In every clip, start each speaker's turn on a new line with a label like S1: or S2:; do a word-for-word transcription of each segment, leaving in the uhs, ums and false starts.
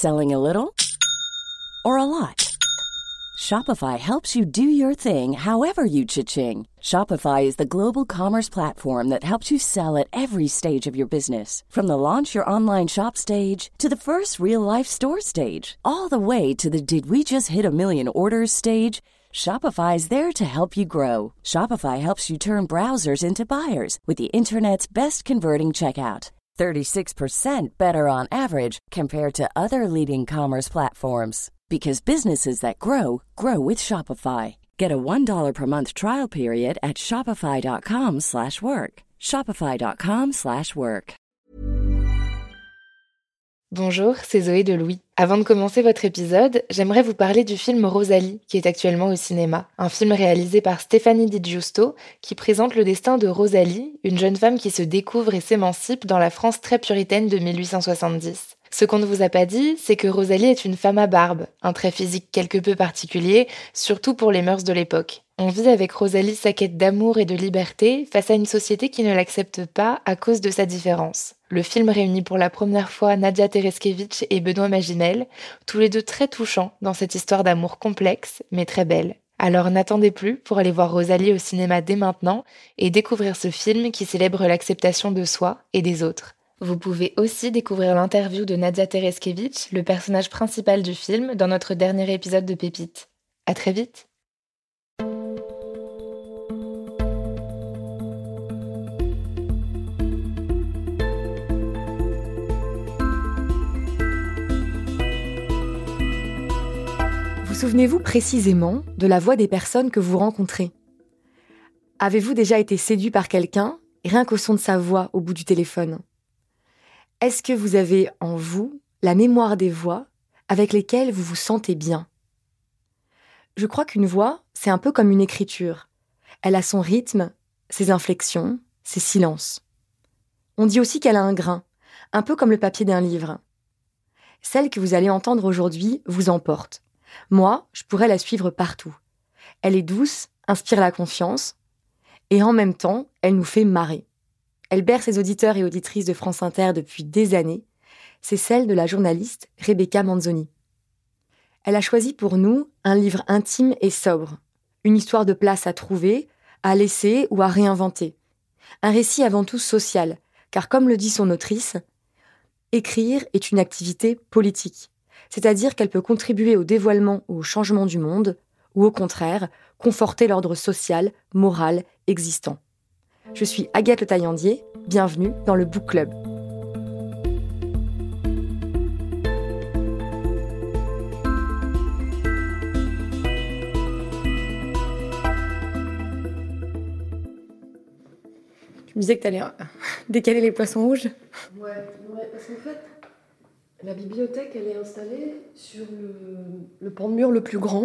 S1: Selling a little or a lot? Shopify helps you do your thing however you cha-ching. Shopify is the global commerce platform that helps you sell at every stage of your business. From the launch your online shop stage to the first real-life store stage, all the way to the did we just hit a million orders stage. Shopify is there to help you grow. Shopify helps you turn browsers into buyers with the internet's best converting checkout. thirty-six percent better on average compared to other leading commerce platforms. Because businesses that grow, grow with Shopify. Get a one dollar per month trial period at shopify.com slash work. Shopify.com slash work.
S2: Bonjour, c'est Zoé de Louis. Avant de commencer votre épisode, j'aimerais vous parler du film Rosalie, qui est actuellement au cinéma. Un film réalisé par Stéphanie Di Giusto, qui présente le destin de Rosalie, une jeune femme qui se découvre et s'émancipe dans la France très puritaine de mille huit cent soixante-dix. Ce qu'on ne vous a pas dit, c'est que Rosalie est une femme à barbe, un trait physique quelque peu particulier, surtout pour les mœurs de l'époque. On vit avec Rosalie sa quête d'amour et de liberté face à une société qui ne l'accepte pas à cause de sa différence. Le film réunit pour la première fois Nadia Tereskevich et Benoît Magimel, tous les deux très touchants dans cette histoire d'amour complexe, mais très belle. Alors n'attendez plus pour aller voir Rosalie au cinéma dès maintenant et découvrir ce film qui célèbre l'acceptation de soi et des autres. Vous pouvez aussi découvrir l'interview de Nadia Tereskevich, le personnage principal du film, dans notre dernier épisode de Pépites. À très vite! Vous souvenez-vous précisément de la voix des personnes que vous rencontrez ? Avez-vous déjà été séduit par quelqu'un, rien qu'au son de sa voix au bout du téléphone ? Est-ce que vous avez en vous la mémoire des voix avec lesquelles vous vous sentez bien ? Je crois qu'une voix, c'est un peu comme une écriture. Elle a son rythme, ses inflexions, ses silences. On dit aussi qu'elle a un grain, un peu comme le papier d'un livre. Celle que vous allez entendre aujourd'hui vous emporte. Moi, je pourrais la suivre partout. Elle est douce, inspire la confiance, et en même temps, elle nous fait marrer. Elle berce ses auditeurs et auditrices de France Inter depuis des années. C'est celle de la journaliste Rebecca Manzoni. Elle a choisi pour nous un livre intime et sobre. Une histoire de place à trouver, à laisser ou à réinventer. Un récit avant tout social, car comme le dit son autrice, écrire est une activité politique. C'est-à-dire qu'elle peut contribuer au dévoilement ou au changement du monde, ou au contraire, conforter l'ordre social, moral, existant. Je suis Agathe Le Taillandier, bienvenue dans le Book Club. Tu me disais que tu allais décaler les poissons rouges ?
S3: Ouais, ouais, parce qu'en fait, la bibliothèque, elle est installée sur le, le pan de mur le plus grand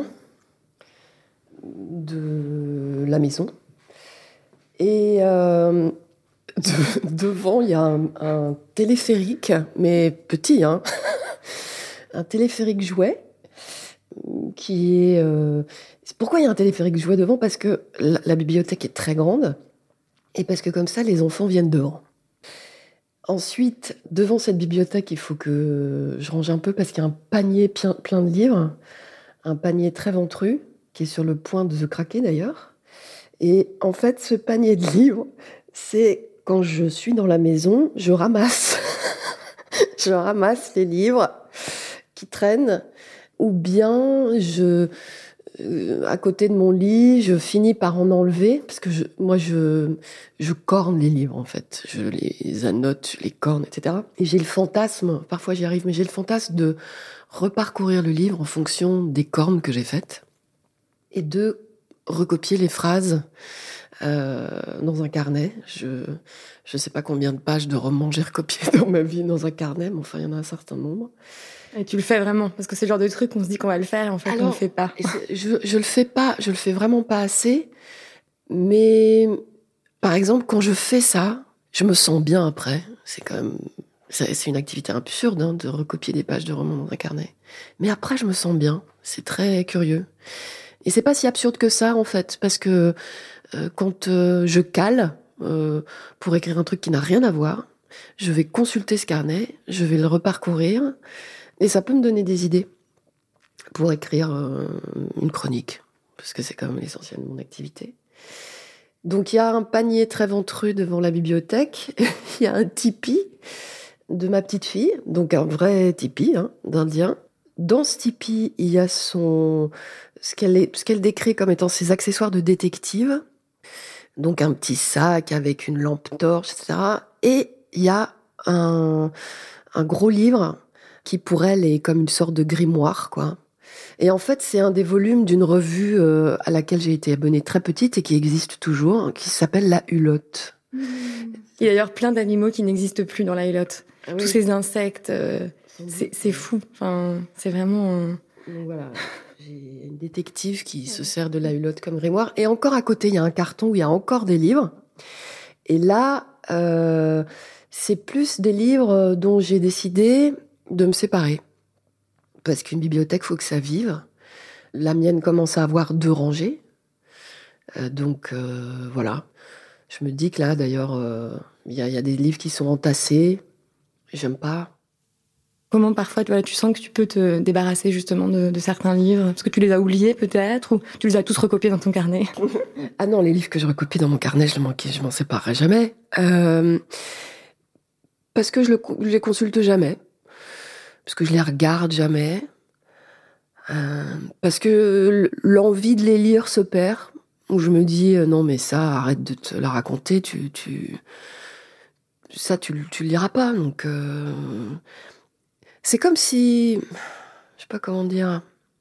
S3: de la maison. Et euh, de, devant, il y a un, un téléphérique, mais petit, hein, un téléphérique jouet, qui est... Euh, pourquoi il y a un téléphérique jouet devant ? Parce que la, la bibliothèque est très grande, et parce que comme ça, les enfants viennent dehors. Ensuite, devant cette bibliothèque, il faut que je range un peu, parce qu'il y a un panier plein, plein de livres, un panier très ventru, qui est sur le point de se craquer d'ailleurs. Et en fait, ce panier de livres, c'est quand je suis dans la maison, je ramasse. je ramasse les livres qui traînent, ou bien je, euh, à côté de mon lit, je finis par en enlever, parce que je, moi, je, je corne les livres, en fait. Je les annote, je les corne, et cetera. Et j'ai le fantasme, parfois j'y arrive, mais j'ai le fantasme de reparcourir le livre en fonction des cornes que j'ai faites, et de recopier les phrases euh, dans un carnet. Je je sais pas combien de pages de romans j'ai recopié dans ma vie dans un carnet, mais enfin, il y en a un certain nombre.
S2: Et tu le fais vraiment ? Parce que c'est le genre de truc qu'on se dit qu'on va le faire, et en fait, Alors, on le fait pas.
S3: je, je le fais pas, je le fais vraiment pas assez, mais par exemple, quand je fais ça, je me sens bien après. C'est quand même... C'est, c'est une activité absurde, hein, de recopier des pages de romans dans un carnet. Mais après, je me sens bien. C'est très curieux. Et c'est pas si absurde que ça, en fait, parce que euh, quand euh, je cale euh, pour écrire un truc qui n'a rien à voir, je vais consulter ce carnet, je vais le reparcourir, Et ça peut me donner des idées pour écrire euh, une chronique, parce que c'est quand même l'essentiel de mon activité. Donc il y a un panier très ventru devant la bibliothèque, il y a un tipi de ma petite fille, donc un vrai tipi hein, d'Indien. Dans ce tipi, il y a son, ce qu'elle est, ce qu'elle décrit comme étant ses accessoires de détective, donc un petit sac avec une lampe torche, et cetera. Et il y a un, un gros livre qui pour elle est comme une sorte de grimoire, quoi. Et en fait, c'est un des volumes d'une revue euh, à laquelle j'ai été abonnée très petite et qui existe toujours, hein, qui s'appelle La Hulotte.
S2: Mmh. Il y a d'ailleurs plein d'animaux qui n'existent plus dans La Hulotte. Ah oui. Tous ces insectes, euh, c'est, c'est fou. Enfin, c'est vraiment... Euh...
S3: Donc voilà, j'ai une détective qui se sert de La Hulotte comme grimoire. Et encore à côté, il y a un carton où il y a encore des livres. Et là, euh, c'est plus des livres dont j'ai décidé de me séparer. Parce qu'une bibliothèque, il faut que ça vive. La mienne commence à avoir deux rangées. Euh, donc, euh, voilà. Je me dis que là, d'ailleurs, il euh, y, y a des livres qui sont entassés. J'aime pas.
S2: Comment, parfois, tu, voilà, tu sens que tu peux te débarrasser, justement, de, de certains livres? Parce que tu les as oubliés, peut-être? Ou tu les as tous recopiés dans ton carnet?
S3: Ah non, les livres que je recopie dans mon carnet, je, je m'en séparerai jamais. Euh, parce que je, le, je les consulte jamais. Parce que je les regarde jamais, euh, parce que l'envie de les lire se perd, où je me dis euh, non mais ça arrête de te la raconter, tu tu ça tu tu le liras pas, donc euh, c'est comme si je sais pas comment dire,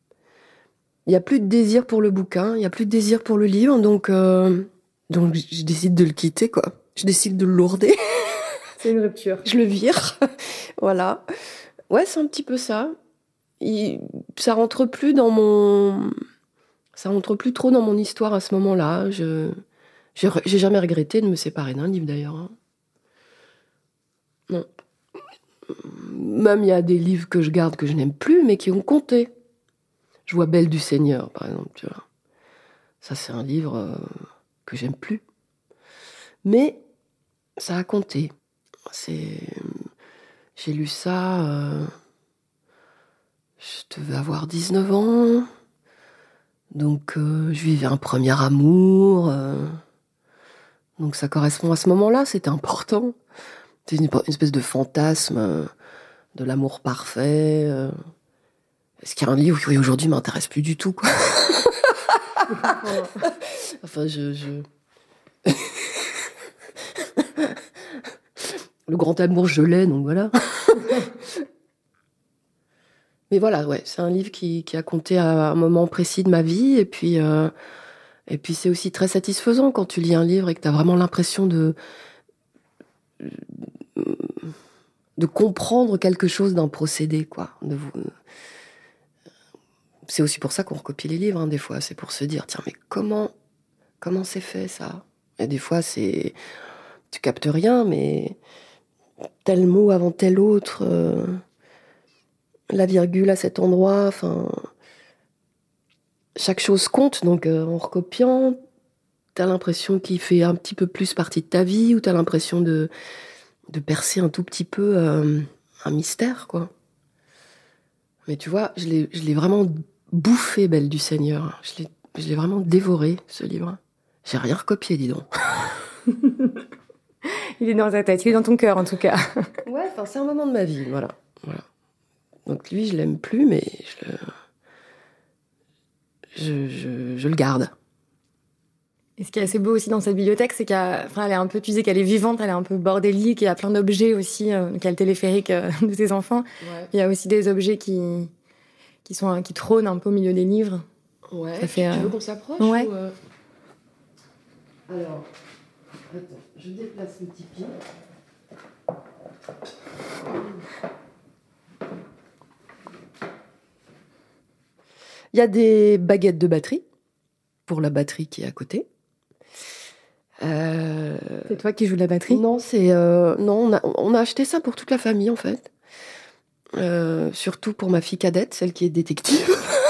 S3: il y a plus de désir pour le bouquin, il y a plus de désir pour le livre, donc euh, donc je décide de le quitter quoi, je décide de le lourder.
S2: C'est une rupture.
S3: Je le vire, voilà. Ouais, c'est un petit peu ça. Il, ça rentre plus dans mon, ça rentre plus trop dans mon histoire à ce moment-là. Je, j'ai, j'ai jamais regretté de me séparer d'un livre d'ailleurs. Hein. Non. Même il y a des livres que je garde que je n'aime plus, mais qui ont compté. Je vois Belle du Seigneur, par exemple. Tu vois. Ça, c'est un livre euh, que j'aime plus, mais ça a compté. C'est J'ai lu ça, euh, je devais avoir dix-neuf ans, donc euh, je vivais un premier amour, euh, donc ça correspond à ce moment-là, c'était important. C'est une, une espèce de fantasme euh, de l'amour parfait. Euh. Est-ce qu'il y a un livre qui aujourd'hui m'intéresse plus du tout, quoi. Enfin, je... je... Le grand amour, je l'ai, donc voilà. Mais voilà, ouais, c'est un livre qui, qui a compté à un moment précis de ma vie. Et puis, euh, et puis c'est aussi très satisfaisant quand tu lis un livre et que tu as vraiment l'impression de, de comprendre quelque chose d'un procédé, quoi. De, c'est aussi pour ça qu'on recopie les livres, hein, des fois. C'est pour se dire, tiens, mais comment, comment c'est fait, ça? Et des fois, c'est... Tu captes rien, mais... tel mot avant tel autre, euh, la virgule à cet endroit, enfin, chaque chose compte. Donc euh, en recopiant, t'as l'impression qu'il fait un petit peu plus partie de ta vie, ou t'as l'impression de de percer un tout petit peu euh, un mystère, quoi. Mais tu vois, je l'ai je l'ai vraiment bouffé, Belle du Seigneur. Je l'ai je l'ai vraiment dévoré, ce livre. J'ai rien recopié, dis donc.
S2: Il est dans ta tête, il est dans ton cœur en tout cas.
S3: Ouais, enfin c'est un moment de ma vie, voilà. voilà. Donc lui, je l'aime plus, mais je le, je, je, je le garde.
S2: Et ce qui est assez beau aussi dans cette bibliothèque, c'est qu'elle enfin, elle est un peu, tu disais qu'elle est vivante, elle est un peu bordélique, il y a plein d'objets aussi. Euh, il y a le téléphérique euh, de tes enfants. Ouais. Il y a aussi des objets qui, qui, sont, qui trônent un peu au milieu des livres.
S3: Ouais,
S2: ça fait,
S3: tu
S2: euh...
S3: veux qu'on s'approche
S2: ouais.
S3: ou euh... Alors, attends, je déplace le tipi. Il y a des baguettes de batterie, pour la batterie qui est à côté.
S2: Euh... C'est toi qui joues de la batterie ?
S3: Non, c'est euh... non, on a, on a acheté ça pour toute la famille en fait. Euh, surtout pour ma fille cadette, celle qui est détective.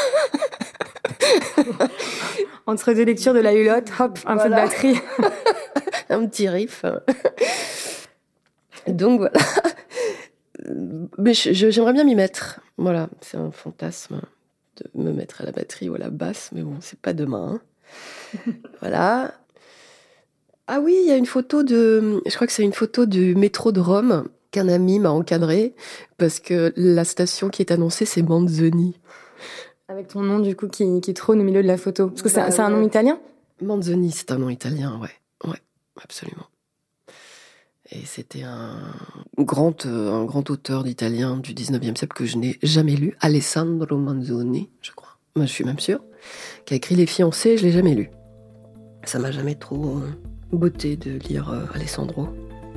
S2: Entre deux lectures de La Hulotte, hop, un voilà. peu de batterie.
S3: Un petit riff. Donc voilà. mais je, je, j'aimerais bien m'y mettre. Voilà, c'est un fantasme de me mettre à la batterie ou à la basse, mais bon, c'est pas demain. Hein. Voilà. Ah oui, il y a une photo de... Je crois que c'est une photo du métro de Rome qu'un ami m'a encadrée parce que la station qui est annoncée, c'est Manzoni.
S2: Avec ton nom, du coup, qui, qui trône au milieu de la photo. Parce que bah, c'est, c'est un
S3: ouais.
S2: nom italien ?
S3: Manzoni, c'est un nom italien, ouais. Ouais, absolument. Et c'était un grand, euh, un grand auteur d'italien du dix-neuvième siècle que je n'ai jamais lu, Alessandro Manzoni, je crois. Moi, je suis même sûre, qui a écrit Les Fiancés, je l'ai jamais lu. Ça m'a jamais trop euh, botté de lire euh, Alessandro.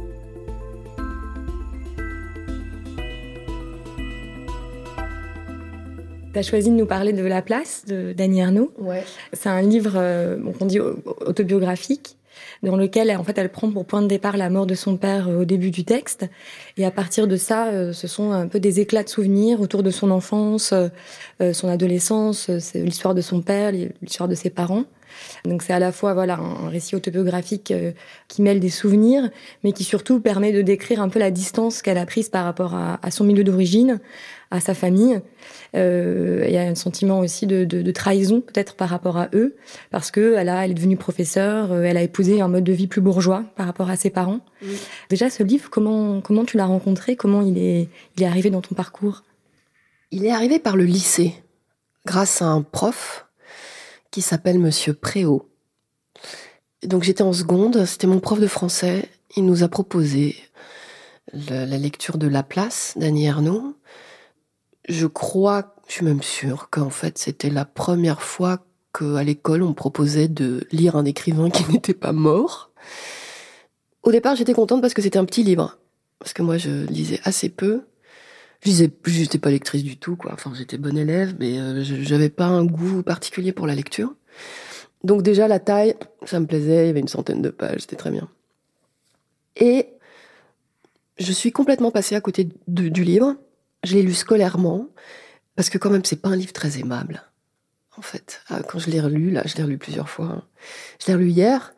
S2: Tu as choisi de nous parler de La Place, de d'Annie Ernaux.
S3: Ouais.
S2: C'est un livre, euh, bon, qu'on dit autobiographique, dans lequel en fait, elle prend pour point de départ la mort de son père euh, au début du texte. Et à partir de ça, euh, ce sont un peu des éclats de souvenirs autour de son enfance, euh, son adolescence, euh, c'est l'histoire de son père, l'histoire de ses parents. Donc c'est à la fois voilà un récit autobiographique euh, qui mêle des souvenirs, mais qui surtout permet de décrire un peu la distance qu'elle a prise par rapport à, à son milieu d'origine, à sa famille. Euh, il y a un sentiment aussi de, de, de trahison peut-être par rapport à eux, parce que elle, a, elle est devenue professeure, euh, elle a épousé un mode de vie plus bourgeois par rapport à ses parents. Oui. Déjà, ce livre, comment comment tu l'as rencontré ? Comment il est il est arrivé dans ton parcours ?
S3: Il est arrivé par le lycée, grâce à un prof qui s'appelle Monsieur Préau. Donc j'étais en seconde, c'était mon prof de français. Il nous a proposé le, la lecture de La Place d'Annie Ernaux. Je crois, je suis même sûre qu'en fait c'était la première fois qu'à l'école on me proposait de lire un écrivain qui n'était pas mort. Au départ j'étais contente parce que c'était un petit livre, parce que moi je lisais assez peu. Je lisais, j'étais pas lectrice du tout, quoi. Enfin, j'étais bonne élève, mais euh, j'avais pas un goût particulier pour la lecture. Donc déjà, la taille, ça me plaisait, il y avait une centaine de pages, c'était très bien. Et je suis complètement passée à côté de, du livre. Je l'ai lu scolairement, parce que quand même, c'est pas un livre très aimable, en fait. Quand je l'ai relu, là, je l'ai relu plusieurs fois. Je l'ai relu hier,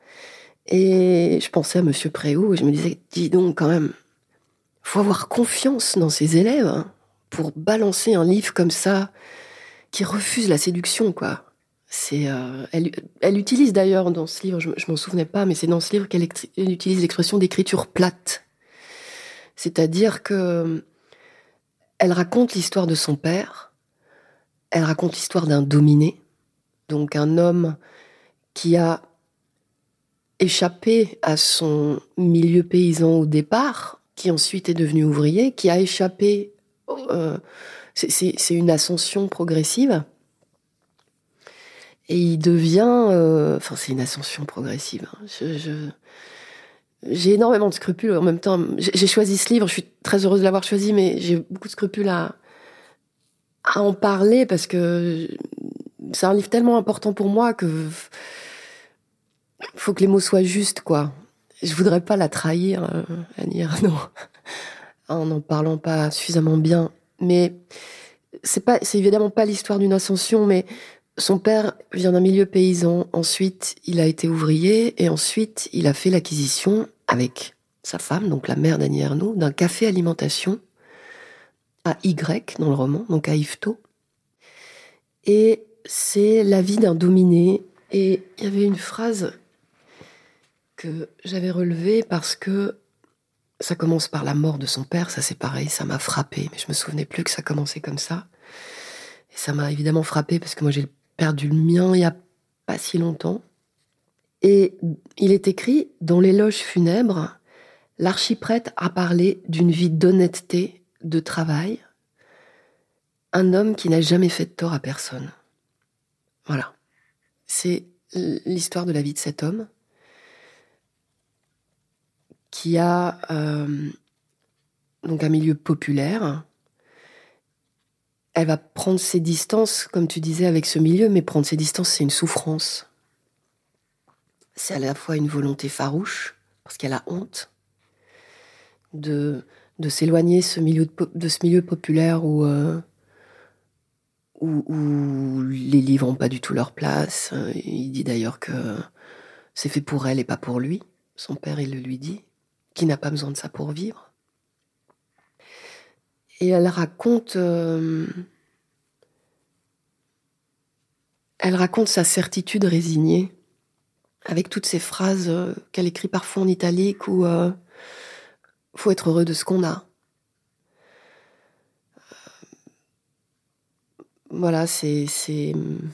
S3: et je pensais à Monsieur Préau, et je me disais, dis donc, quand même, faut avoir confiance dans ses élèves hein, pour balancer un livre comme ça qui refuse la séduction, quoi. C'est, euh, elle, elle utilise d'ailleurs dans ce livre, je, je m'en souvenais pas, mais c'est dans ce livre qu'elle elle utilise l'expression d'écriture plate. C'est-à-dire que elle raconte l'histoire de son père, elle raconte l'histoire d'un dominé, donc un homme qui a échappé à son milieu paysan au départ, qui ensuite est devenu ouvrier, qui a échappé... Euh, c'est, c'est, c'est une ascension progressive. Et il devient... Euh, enfin, c'est une ascension progressive. Hein. Je, je, j'ai énormément de scrupules. En même temps, j'ai, j'ai choisi ce livre, je suis très heureuse de l'avoir choisi, mais j'ai beaucoup de scrupules à, à en parler, parce que c'est un livre tellement important pour moi que... faut que les mots soient justes, quoi. Je voudrais pas la trahir, euh, Annie Ernaux, en n'en parlant pas suffisamment bien. Mais c'est pas, c'est évidemment pas l'histoire d'une ascension, mais son père vient d'un milieu paysan. Ensuite, il a été ouvrier, et ensuite, il a fait l'acquisition, avec sa femme, donc la mère d'Annie Ernaux, d'un café alimentation à Y, dans le roman, donc à Yvetot. Et c'est la vie d'un dominé. Et il y avait une phrase que j'avais relevé parce que ça commence par la mort de son père, ça c'est pareil, ça m'a frappé, mais je me souvenais plus que ça commençait comme ça. Et ça m'a évidemment frappé parce que moi j'ai perdu le mien il y a pas si longtemps. Et il est écrit, dans l'éloge funèbre, l'archiprêtre a parlé d'une vie d'honnêteté, de travail, un homme qui n'a jamais fait de tort à personne. Voilà. C'est l'histoire de la vie de cet homme, qui a euh, donc un milieu populaire. Elle va prendre ses distances, comme tu disais, avec ce milieu, mais prendre ses distances, c'est une souffrance. C'est à la fois une volonté farouche, parce qu'elle a honte de, de s'éloigner ce milieu de, de ce milieu populaire où, euh, où, où les livres n'ont pas du tout leur place. Il dit d'ailleurs que c'est fait pour elle et pas pour lui. Son père, il le lui dit. Qui n'a pas besoin de ça pour vivre. Et elle raconte, euh, elle raconte sa certitude résignée, avec toutes ces phrases euh, qu'elle écrit parfois en italique où euh, faut être heureux de ce qu'on a. Voilà, c'est, c'est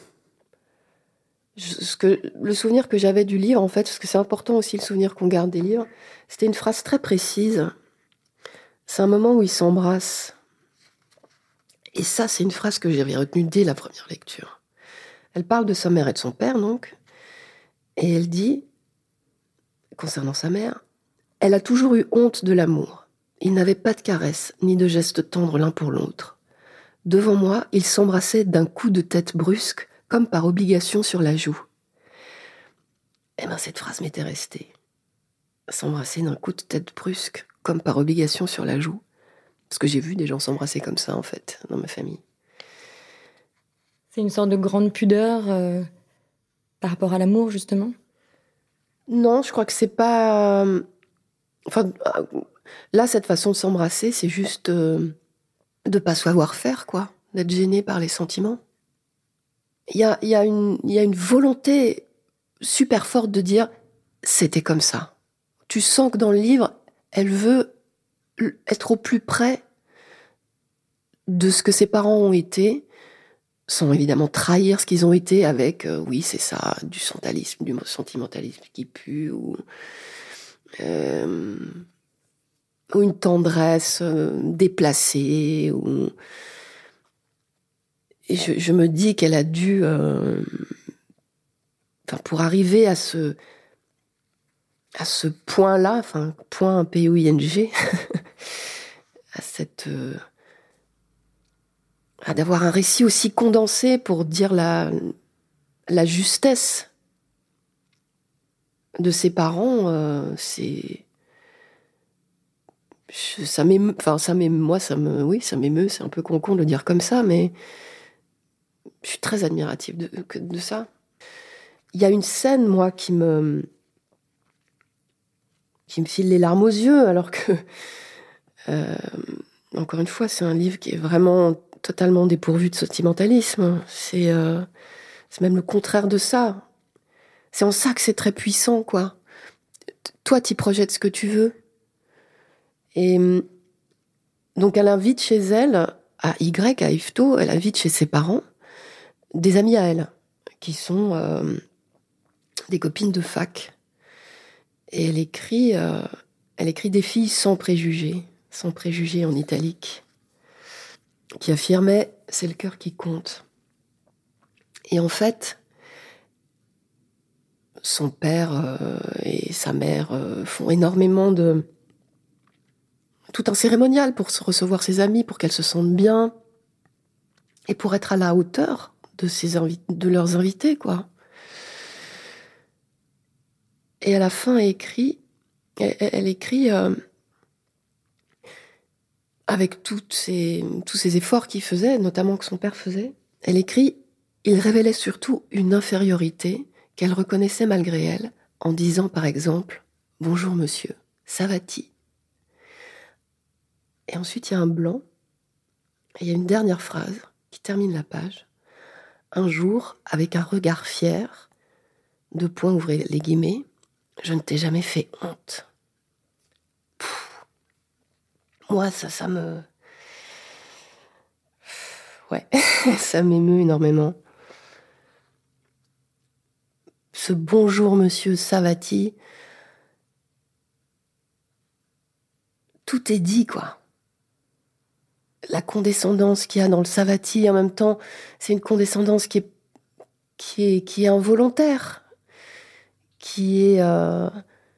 S3: ce que, le souvenir que j'avais du livre, en fait, parce que c'est important aussi le souvenir qu'on garde des livres, c'était une phrase très précise. C'est un moment où ils s'embrassent. Et ça, c'est une phrase que j'avais retenue dès la première lecture. Elle parle de sa mère et de son père, donc, et elle dit, concernant sa mère, « Elle a toujours eu honte de l'amour. Ils n'avaient pas de caresses, ni de gestes tendres l'un pour l'autre. Devant moi, ils s'embrassaient d'un coup de tête brusque, comme par obligation sur la joue. » Eh bien, cette phrase m'était restée. S'embrasser d'un coup de tête brusque, comme par obligation sur la joue. Parce que j'ai vu des gens s'embrasser comme ça, en fait, dans ma famille.
S2: C'est une sorte de grande pudeur euh, par rapport à l'amour, justement ?
S3: Non, je crois que c'est pas... Euh, enfin, là, cette façon de s'embrasser, c'est juste euh, de pas savoir faire, quoi. D'être gêné par les sentiments. Il y a, y a une, y a une volonté super forte de dire « c'était comme ça ». Tu sens que dans le livre, elle veut être au plus près de ce que ses parents ont été, sans évidemment trahir ce qu'ils ont été avec, euh, oui, c'est ça, du sentimentalisme, du sentimentalisme qui pue, ou, euh, ou une tendresse euh, déplacée. Ou... Et je, je me dis qu'elle a dû, euh, enfin, pour arriver à ce, à ce point-là, enfin, point P O I N G, à cette... Euh, à d'avoir un récit aussi condensé pour dire la, la justesse de ses parents, euh, c'est... Je, ça m'émeut, enfin, ça m'émeut, moi, ça me, oui, ça m'émeut, c'est un peu con-con de le dire comme ça, mais je suis très admirative de, de ça. Il y a une scène, moi, qui me... qui me file les larmes aux yeux, alors que... Euh, encore une fois, c'est un livre qui est vraiment totalement dépourvu de sentimentalisme. C'est, euh, c'est même le contraire de ça. C'est en ça que c'est très puissant, quoi. Toi, t'y projettes ce que tu veux. Et donc, elle invite chez elle, à Y, à Yvetot, elle invite chez ses parents, des amis à elle, qui sont euh, des copines de fac. Et elle écrit, euh, elle écrit des filles sans préjugés, sans préjugés en italique, qui affirmait « c'est le cœur qui compte ». Et en fait, son père euh, et sa mère euh, font énormément de... tout un cérémonial pour recevoir ses amis, pour qu'elles se sentent bien, et pour être à la hauteur de, ses invi- de leurs invités, quoi. Et à la fin, elle écrit, elle, elle écrit euh, avec toutes ces, tous ces efforts qu'il faisait, notamment que son père faisait, elle écrit « Il révélait surtout une infériorité qu'elle reconnaissait malgré elle, en disant par exemple « Bonjour monsieur, ça va-t-il » Et ensuite, il y a un blanc, et il y a une dernière phrase qui termine la page. « Un jour, avec un regard fier, deux points ouvrez les guillemets, je ne t'ai jamais fait honte. » Moi, ça, ça me... Ouais, ça m'émeut énormément. Ce « bonjour monsieur Savati », tout est dit, quoi. La condescendance qu'il y a dans le Savati, en même temps, c'est une condescendance qui est, qui est, qui est involontaire, qui est... Euh...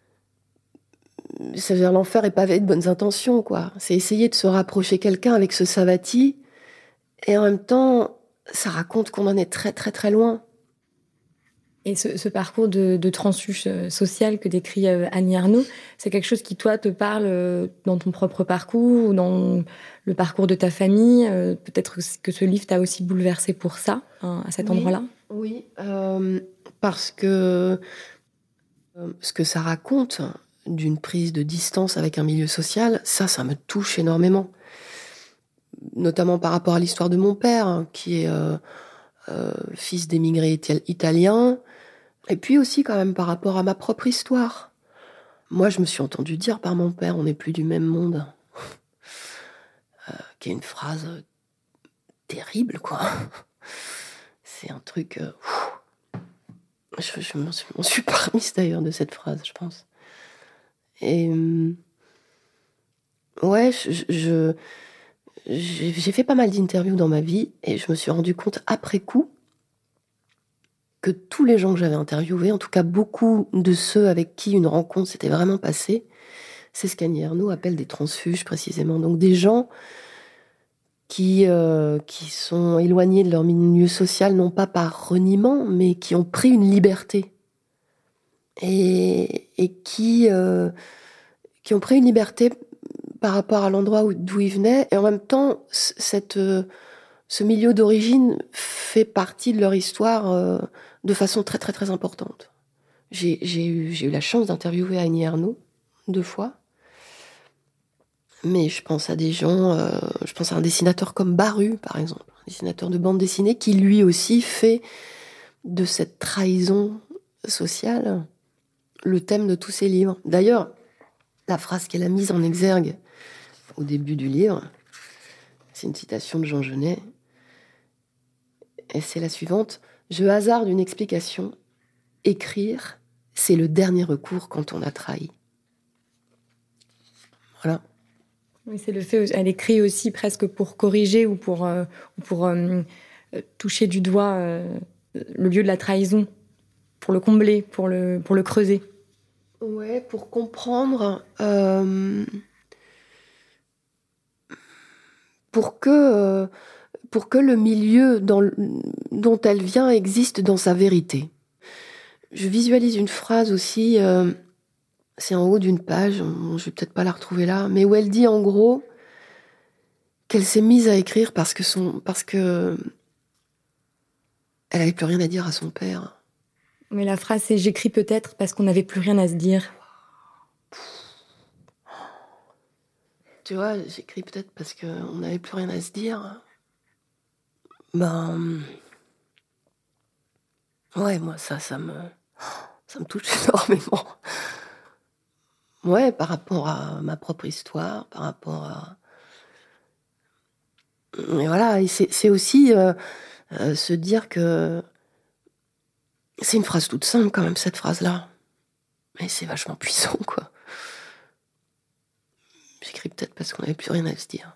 S3: Ça veut dire l'enfer est pavé de bonnes intentions, quoi. C'est essayer de se rapprocher quelqu'un avec ce Savati, et en même temps, ça raconte qu'on en est très, très, très loin.
S2: Et ce, ce parcours de, de transfuge social que décrit Annie Ernaux, c'est quelque chose qui, toi, te parle dans ton propre parcours ou dans le parcours de ta famille. Peut-être que ce livre t'a aussi bouleversé pour ça, hein, à cet
S3: oui,
S2: endroit-là.
S3: Oui, euh, parce que euh, ce que ça raconte d'une prise de distance avec un milieu social, ça, ça me touche énormément. notamment par rapport à l'histoire de mon père, hein, qui est euh, euh, fils d'émigrés ital- italiens, et puis aussi quand même par rapport à ma propre histoire. Moi, je me suis entendue dire par mon père, on n'est plus du même monde, euh, qui est une phrase terrible, quoi. C'est un truc... Euh, je je m'en suis, m'en suis pas remise d'ailleurs de cette phrase, je pense. Et... Euh, ouais, je... je j'ai, j'ai fait pas mal d'interviews dans ma vie et je me suis rendu compte après coup que tous les gens que j'avais interviewés, en tout cas beaucoup de ceux avec qui une rencontre s'était vraiment passée, c'est ce qu'Annie Ernaux appelle des transfuges précisément. Donc des gens qui, euh, qui sont éloignés de leur milieu social, non pas par reniement, mais qui ont pris une liberté. Et, et qui, euh, qui ont pris une liberté par rapport à l'endroit où, d'où ils venaient. Et en même temps, cette, euh, ce milieu d'origine fait partie de leur histoire euh, de façon très très très importante. J'ai, j'ai, eu, j'ai eu la chance d'interviewer Annie Ernaux deux fois. Mais je pense à des gens, euh, je pense à un dessinateur comme Baru, par exemple, un dessinateur de bande dessinée, qui lui aussi fait de cette trahison sociale le thème de tous ses livres. D'ailleurs, la phrase qu'elle a mise en exergue au début du livre, c'est une citation de Jean Genet, et c'est la suivante: « Je hasarde une explication. Écrire, c'est le dernier recours quand on a trahi. » Voilà.
S2: Oui, c'est le fait. Elle écrit aussi presque pour corriger ou pour, euh, pour euh, toucher du doigt euh, le lieu de la trahison, pour le combler, pour le, pour le creuser.
S3: Ouais, pour comprendre, euh, pour que, euh, pour que le milieu dans le, dont elle vient existe dans sa vérité. Je visualise une phrase aussi, euh, c'est en haut d'une page, je vais peut-être pas la retrouver là, mais où elle dit en gros qu'elle s'est mise à écrire parce que son, parce que elle avait plus rien à dire à son père.
S2: Mais la phrase c'est « j'écris peut-être parce qu'on n'avait plus rien à se dire ».
S3: Tu vois, j'écris peut-être parce qu'on n'avait plus rien à se dire. Ben... Ouais, moi, ça, ça me... Ça me touche énormément. Ouais, par rapport à ma propre histoire, par rapport à... Et voilà, et c'est, c'est aussi euh, euh, se dire que... C'est une phrase toute simple, quand même, cette phrase-là. Mais c'est vachement puissant, quoi. J'écris peut-être parce qu'on n'avait plus rien à se dire.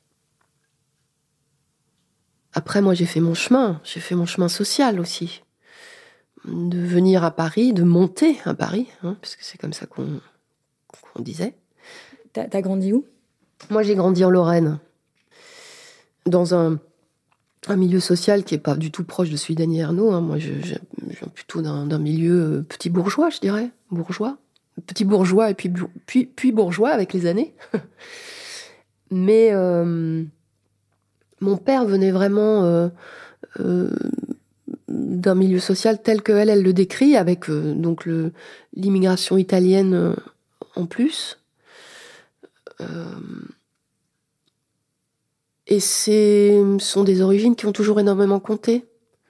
S3: Après, moi, j'ai fait mon chemin. J'ai fait mon chemin social aussi. De venir à Paris, de monter à Paris, hein, parce que c'est comme ça qu'on, qu'on disait.
S2: T'as, t'as grandi où ?
S3: Moi, j'ai grandi en Lorraine, dans un, un milieu social qui n'est pas du tout proche de celui d'Annie Ernaux. Hein. Moi, je, je, je viens plutôt d'un, d'un milieu petit bourgeois, je dirais. Bourgeois. Petit bourgeois et puis, puis, puis bourgeois avec les années. Mais euh, mon père venait vraiment... Euh, euh, d'un milieu social tel qu'elle, elle le décrit, avec euh, donc le, l'immigration italienne euh, en plus. Euh, et c'est sont des origines qui ont toujours énormément compté.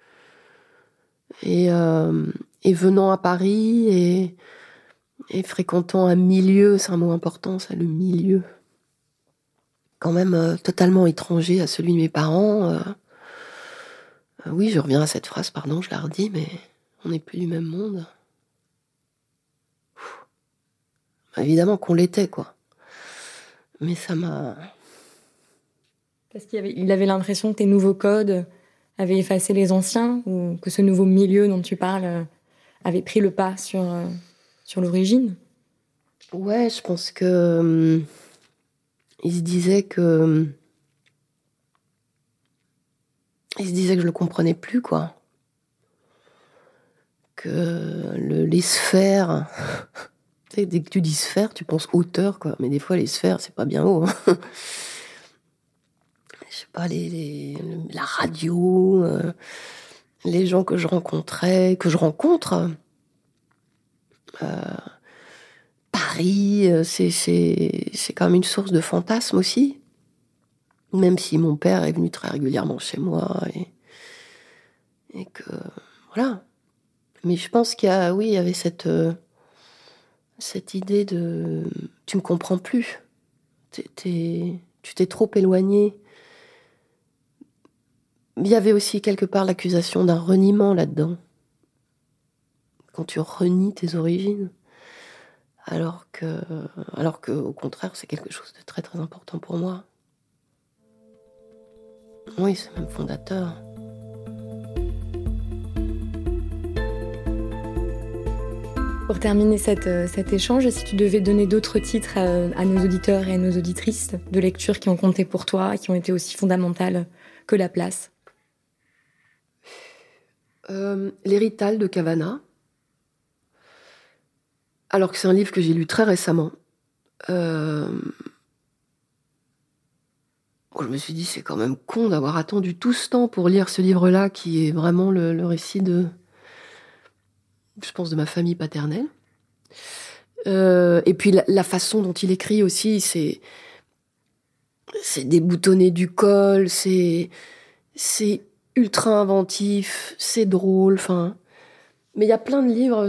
S3: Et, euh, et venant à Paris et, et fréquentant un milieu, c'est un mot important, ça, le milieu, quand même euh, totalement étranger à celui de mes parents. Euh, Oui, je reviens à cette phrase, pardon, je la redis, mais on n'est plus du même monde. Pff. Évidemment qu'on l'était, quoi. Mais ça m'a...
S2: Parce qu'il avait, il avait l'impression que tes nouveaux codes avaient effacé les anciens, ou que ce nouveau milieu dont tu parles avait pris le pas sur, euh, sur l'origine.
S3: Ouais, je pense que... Euh, il se disait que... Il se disait que je le comprenais plus, quoi. Que le, les sphères... tu sais, dès que tu dis sphère, tu penses hauteur, quoi. Mais des fois, les sphères, c'est pas bien haut. Hein. Je sais pas, les, les, la radio, euh, les gens que je rencontrais, que je rencontre. Euh, Paris, c'est, c'est, c'est quand même une source de fantasmes aussi. Même si mon père est venu très régulièrement chez moi et, et que voilà. Mais je pense qu'il y a, oui, il y avait cette euh, cette idée de tu me comprends plus. T'es, t'es, tu t'es trop éloigné. Il y avait aussi quelque part l'accusation d'un reniement là-dedans. Quand tu renies tes origines, alors que, alors que, au contraire, c'est quelque chose de très très important pour moi. Oui, c'est même fondateur.
S2: Pour terminer cette, euh, cet échange, si tu devais donner d'autres titres à, à nos auditeurs et à nos auditrices de lectures qui ont compté pour toi, qui ont été aussi fondamentales que La Place.
S3: Euh, L'Hérital de Cavana. Alors que c'est un livre que j'ai lu très récemment. Euh... Je me suis dit, c'est quand même con d'avoir attendu tout ce temps pour lire ce livre-là, qui est vraiment le, le récit de, je pense, de ma famille paternelle. Euh, et puis la, la façon dont il écrit aussi, c'est, c'est déboutonné du col, c'est, c'est ultra inventif, c'est drôle, enfin. Mais il y a plein de livres.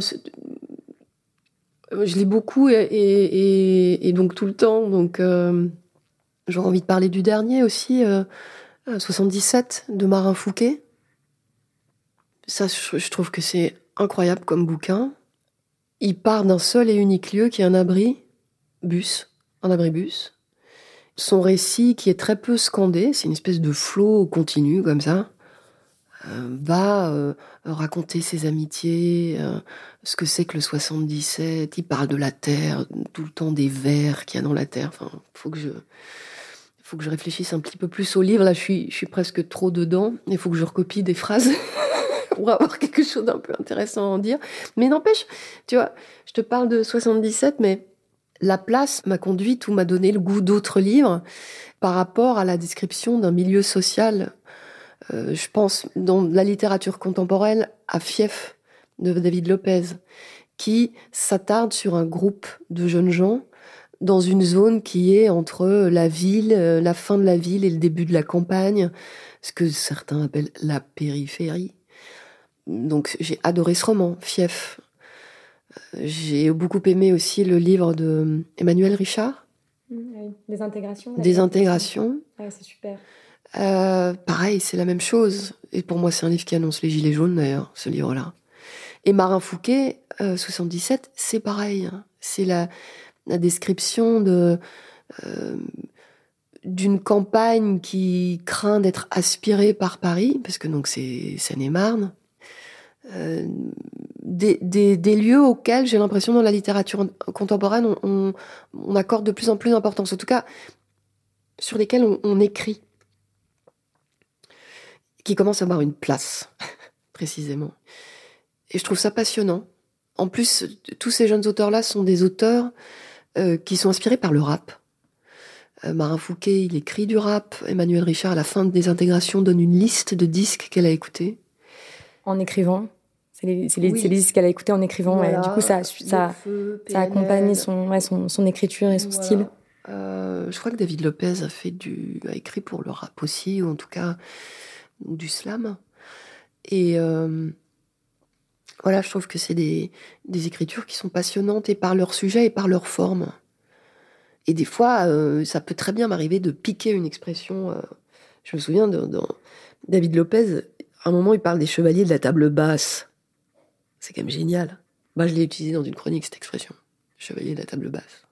S3: Je lis beaucoup et, et, et, et donc tout le temps. Donc euh, j'aurais envie de parler du dernier aussi, euh, soixante-dix-sept de Marin Fouquet. Ça, je, je trouve que c'est incroyable comme bouquin. Il part d'un seul et unique lieu qui est un abri bus, un abribus. Son récit, qui est très peu scandé, c'est une espèce de flot continu comme ça, euh, va euh, raconter ses amitiés, euh, ce que c'est que le soixante-dix-sept. Il parle de la terre, tout le temps des vers qu'il y a dans la terre. Enfin, faut que je, faut que je réfléchisse un petit peu plus au livre. Là, je suis, je suis presque trop dedans. Il faut que je recopie des phrases pour avoir quelque chose d'un peu intéressant à en dire. Mais n'empêche, tu vois, je te parle de soixante-dix-sept, mais La Place m'a conduite ou m'a donné le goût d'autres livres par rapport à la description d'un milieu social. Euh, je pense, dans la littérature contemporaine, à Fief, de David Lopez, qui s'attarde sur un groupe de jeunes gens dans une zone qui est entre la ville, la fin de la ville et le début de la campagne, ce que certains appellent la périphérie. Donc j'ai adoré ce roman, Fief. J'ai beaucoup aimé aussi le livre de Emmanuel Richard.
S2: Oui, des intégrations.
S3: Des intégrations.
S2: Ouais, c'est super.
S3: Euh, pareil, c'est la même chose. Et pour moi, c'est un livre qui annonce les Gilets jaunes, d'ailleurs, ce livre-là. Et Marin Fouquet, euh, soixante-dix-sept, c'est pareil. C'est la, la description de, euh, d'une campagne qui craint d'être aspirée par Paris, parce que donc c'est Seine-et-Marne. Euh, des, des, des lieux auxquels j'ai l'impression dans la littérature contemporaine on, on, on accorde de plus en plus d'importance, en tout cas sur lesquels on, on écrit, qui commencent à avoir une place précisément. Et je trouve ça passionnant. En plus, tous ces jeunes auteurs-là sont des auteurs euh, qui sont inspirés par le rap. Euh, Marin Fouquet, il écrit du rap. Emmanuel Richard, à la fin des intégrations, donne une liste de disques qu'elle a écoutés.
S2: En écrivant. C'est les, c'est les,
S3: Oui.
S2: c'est les disques qu'elle a écoutés en écrivant.
S3: Voilà.
S2: Ouais. Du coup, ça, ça,
S3: Feu,
S2: ça a accompagné son, ouais, son, son écriture et son
S3: voilà.
S2: style.
S3: Euh, je crois que David Lopez a fait du, a écrit pour le rap aussi, ou en tout cas du slam. Et euh, voilà, je trouve que c'est des, des écritures qui sont passionnantes et par leur sujet et par leur forme. Et des fois, euh, ça peut très bien m'arriver de piquer une expression. Euh, je me souviens de, de David Lopez. À un moment, il parle des chevaliers de la table basse. C'est quand même génial. Moi, je l'ai utilisé dans une chronique, cette expression. Chevalier de la table basse.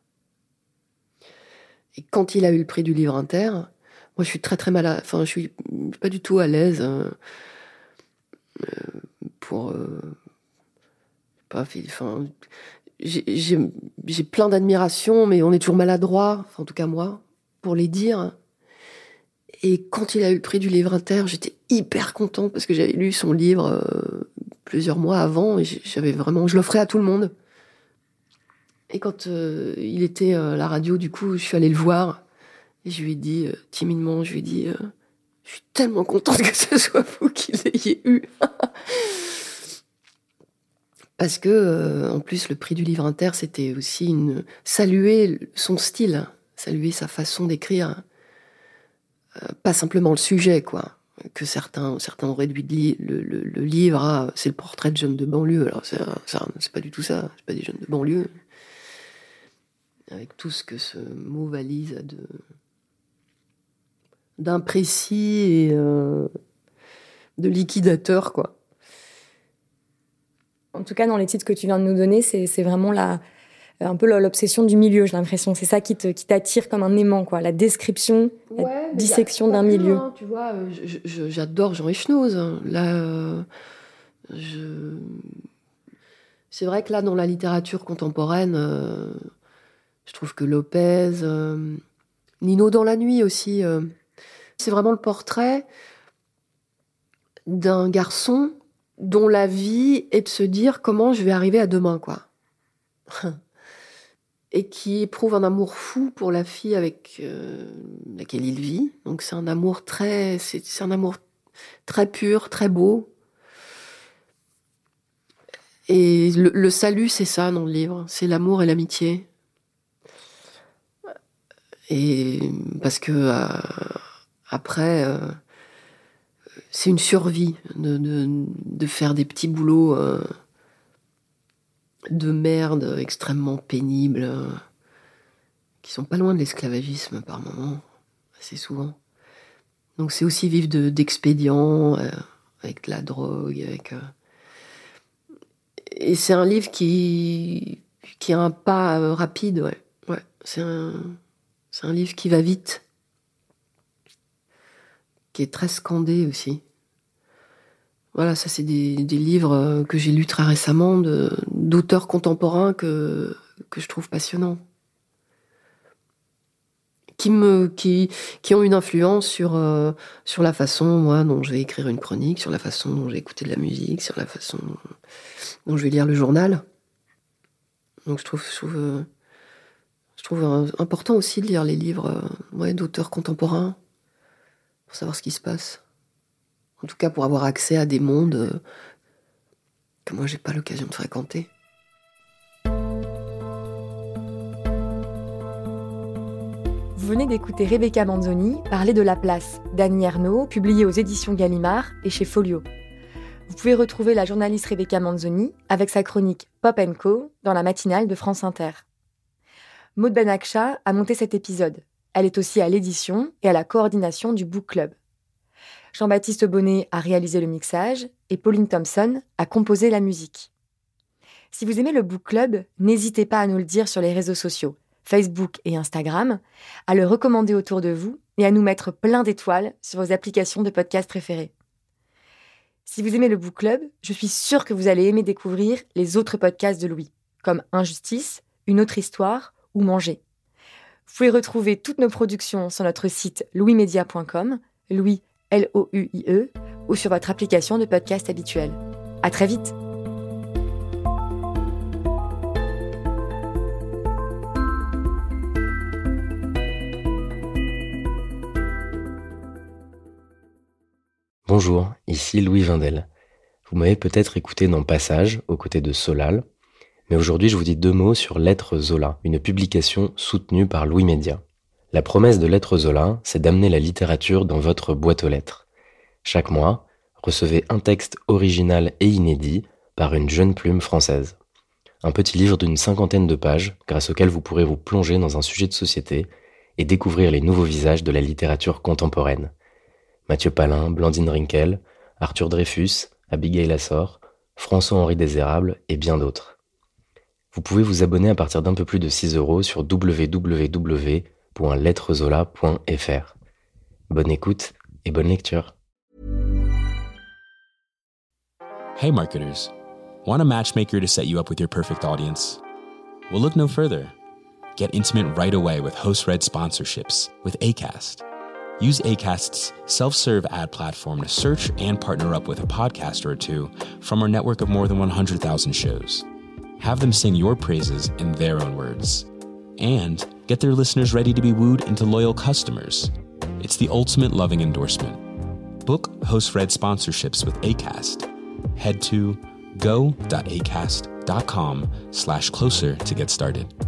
S3: Et quand il a eu le prix du livre inter, moi, je suis très, très mal à... Enfin, je suis pas du tout à l'aise euh, euh, pour... Euh, pas, enfin, j'ai, j'ai, j'ai plein d'admiration, mais on est toujours maladroit, enfin, en tout cas moi, pour les dire. Et quand il a eu le prix du livre inter, j'étais hyper contente parce que j'avais lu son livre euh, plusieurs mois avant et j'avais vraiment, je l'offrais à tout le monde. Et quand euh, il était euh, à la radio, du coup, je suis allée le voir et je lui ai dit euh, timidement, je lui ai dit, euh, je suis tellement contente que ce soit vous qui l'ayez eu. Parce que, euh, en plus, le prix du livre inter, c'était aussi une... saluer son style, saluer sa façon d'écrire. euh, pas simplement le sujet, quoi. Que certains, certains ont réduit li- le, le, le livre à c'est le portrait de jeunes de banlieue. Alors, c'est, ça, c'est pas du tout ça. C'est pas des jeunes de banlieue. Avec tout ce que ce mot valise de, d'imprécis et euh, de liquidateur, quoi.
S2: En tout cas, dans les titres que tu viens de nous donner, c'est, c'est vraiment la, un peu l'obsession du milieu, j'ai l'impression. C'est ça qui, te, qui t'attire comme un aimant, quoi. La description,
S3: ouais,
S2: la dissection d'un milieu.
S3: Hein, tu vois, je, je, j'adore Jean Echenoz. Là, euh, je... c'est vrai que là, dans la littérature contemporaine, euh, je trouve que Lopez, euh, Nino dans la nuit aussi, euh, c'est vraiment le portrait d'un garçon dont la vie est de se dire comment je vais arriver à demain, quoi. Et qui éprouve un amour fou pour la fille avec euh, laquelle il vit. Donc c'est un amour très, c'est, c'est un amour très pur, très beau. Et le, le salut, c'est ça dans le livre, c'est l'amour et l'amitié. Et parce que euh, après, euh, c'est une survie de, de, de faire des petits boulots. Euh, de merde extrêmement pénibles, euh, qui sont pas loin de l'esclavagisme par moments, assez souvent. Donc c'est aussi vivre de, d'expédients, euh, avec de la drogue, avec... Euh... Et c'est un livre qui, qui a un pas euh, rapide, ouais. ouais. C'est, un, c'est un livre qui va vite, qui est très scandé aussi. Voilà, ça c'est des, des livres que j'ai lus très récemment de, d'auteurs contemporains que, que je trouve passionnants. Qui, me, qui, qui ont une influence sur, euh, sur la façon, moi, dont je vais écrire une chronique, sur la façon dont je vais écouter de la musique, sur la façon dont je vais lire le journal. Donc je trouve, je trouve, euh, je trouve important aussi de lire les livres euh, ouais, d'auteurs contemporains pour savoir ce qui se passe. En tout cas, pour avoir accès à des mondes euh, que moi, j'ai pas l'occasion de fréquenter.
S2: Vous venez d'écouter Rebecca Manzoni parler de La Place, d'Annie Ernaux, publié aux éditions Gallimard et chez Folio. Vous pouvez retrouver la journaliste Rebecca Manzoni avec sa chronique Pop and Co dans la matinale de France Inter. Maud Benakcha a monté cet épisode. Elle est aussi à l'édition et à la coordination du Book Club. Jean-Baptiste Bonnet a réalisé le mixage et Pauline Thompson a composé la musique. Si vous aimez le Book Club, n'hésitez pas à nous le dire sur les réseaux sociaux, Facebook et Instagram, à le recommander autour de vous et à nous mettre plein d'étoiles sur vos applications de podcast préférées. Si vous aimez le Book Club, je suis sûre que vous allez aimer découvrir les autres podcasts de Louis, comme Injustice, Une autre histoire ou Manger. Vous pouvez retrouver toutes nos productions sur notre site louis media point com, Louis L O U I E, ou sur votre application de podcast habituelle. À très vite!
S4: Bonjour, ici Louis Vindel. Vous m'avez peut-être écouté dans Passage, aux côtés de Solal, mais aujourd'hui je vous dis deux mots sur Lettres Zola, une publication soutenue par Louis Média. La promesse de Lettres Zola, c'est d'amener la littérature dans votre boîte aux lettres. Chaque mois, recevez un texte original et inédit par une jeune plume française. Un petit livre d'une cinquantaine de pages, grâce auquel vous pourrez vous plonger dans un sujet de société et découvrir les nouveaux visages de la littérature contemporaine. Mathieu Palin, Blandine Rinkel, Arthur Dreyfus, Abigail Assor, François-Henri Désérable et bien d'autres. Vous pouvez vous abonner à partir d'un peu plus de six euros sur w w w point lettrezola point f r. Bonne écoute et bonne lecture.
S5: Hey marketers, want a matchmaker to set you up with your perfect audience? Well, look no further. Get intimate right away with host-read sponsorships with Acast. Use Acast's self-serve ad platform to search and partner up with a podcaster or two from our network of more than one hundred thousand shows. Have them sing your praises in their own words. And get their listeners ready to be wooed into loyal customers. It's the ultimate loving endorsement. Book host-read sponsorships with Acast. Head to go.acast.com slash closer to get started.